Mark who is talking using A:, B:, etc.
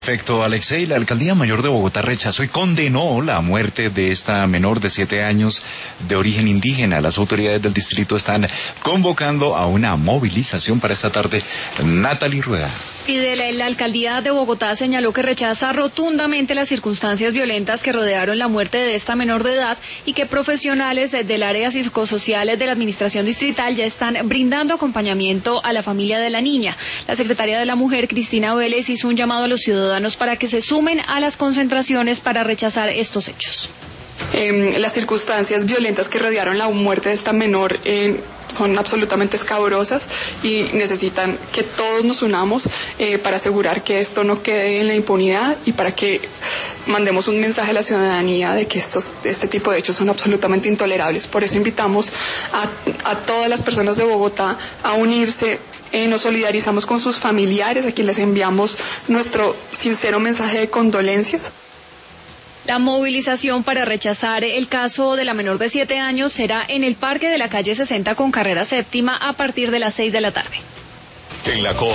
A: Perfecto, Alexei. La Alcaldía Mayor de Bogotá rechazó y condenó la muerte de esta menor de 7 años de origen indígena. Las autoridades del distrito están convocando a una movilización para esta tarde. Natalie Rueda.
B: Y de la Alcaldía de Bogotá señaló que rechaza rotundamente las circunstancias violentas que rodearon la muerte de esta menor de edad y que profesionales del área psicosociales de la administración distrital ya están brindando acompañamiento a la familia de la niña. La secretaria de la Mujer, Cristina Vélez, hizo un llamado a los ciudadanos para que se sumen a las concentraciones para rechazar estos hechos.
C: Las circunstancias violentas que rodearon la muerte de esta menor son absolutamente escabrosas y necesitan que todos nos unamos para asegurar que esto no quede en la impunidad y para que mandemos un mensaje a la ciudadanía de que este tipo de hechos son absolutamente intolerables. Por eso invitamos a todas las personas de Bogotá a unirse. Nos solidarizamos con sus familiares, a quienes les enviamos nuestro sincero mensaje de condolencias.
B: La movilización para rechazar el caso de la menor de 7 años será en el Parque de la calle 60 con carrera séptima a partir de las 6 de la tarde.